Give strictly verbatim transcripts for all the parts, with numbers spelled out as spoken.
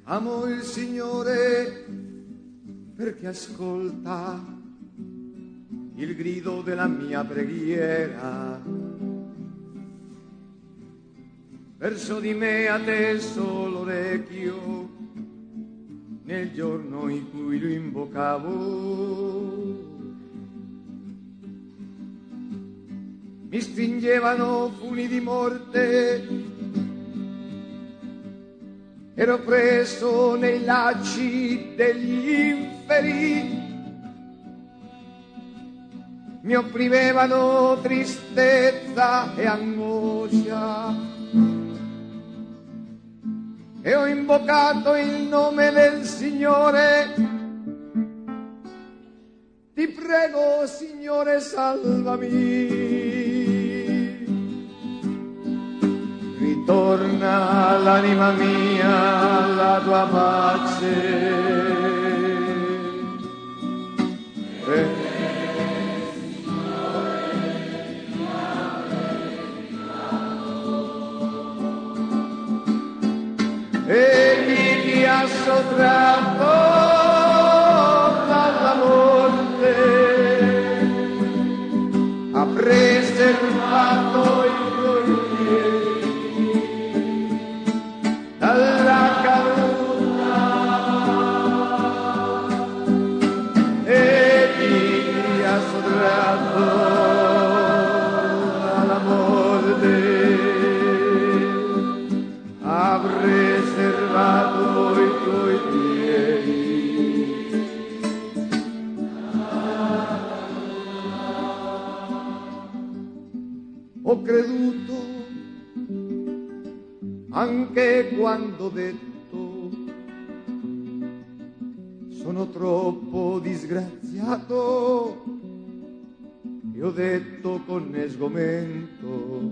Amo il Signore perché ascolta il grido della mia preghiera. Verso di me adesso l'orecchio nel giorno in cui lo invocavo. Mi stringevano funi di morte, ero preso nei lacci degli inferi, mi opprimevano tristezza e angoscia, e ho invocato il nome del Signore. Ti prego, Signore, salvami. Ritorna l'anima mia alla tua pace. Eh. Egli ti ha sottratto dalla morte, ha preservato i tuoi piedi dalla caduta. Egli ti ha sottratto dalla morte, ha preservato i tuoi piedi. Ho creduto anche quando ho detto sono troppo disgraziato, e ho detto con sgomento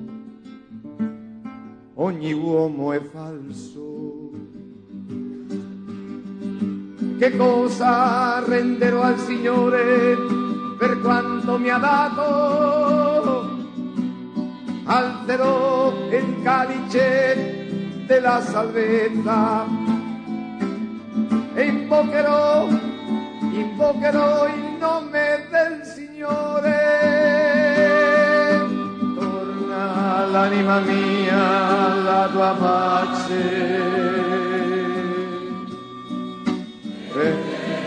ogni uomo è falso. Che cosa renderò al Signore per quanto mi ha dato? Alzerò il calice della salvezza e invocherò, invocherò il nome del Signore. Torna l'anima mia alla tua pace. Eh.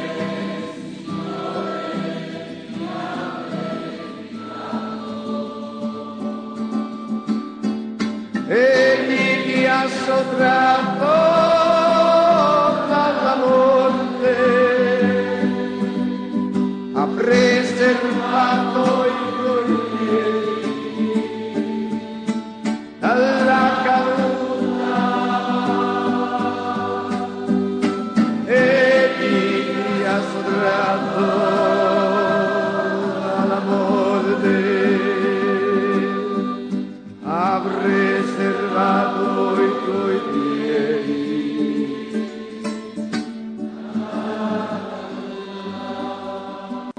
Egli ti ha sottratto dalla morte, ha preservato i tuoi piedi dalla caduta. Egli ti ha sottratto dalla morte, ha preservato i tuoi piedi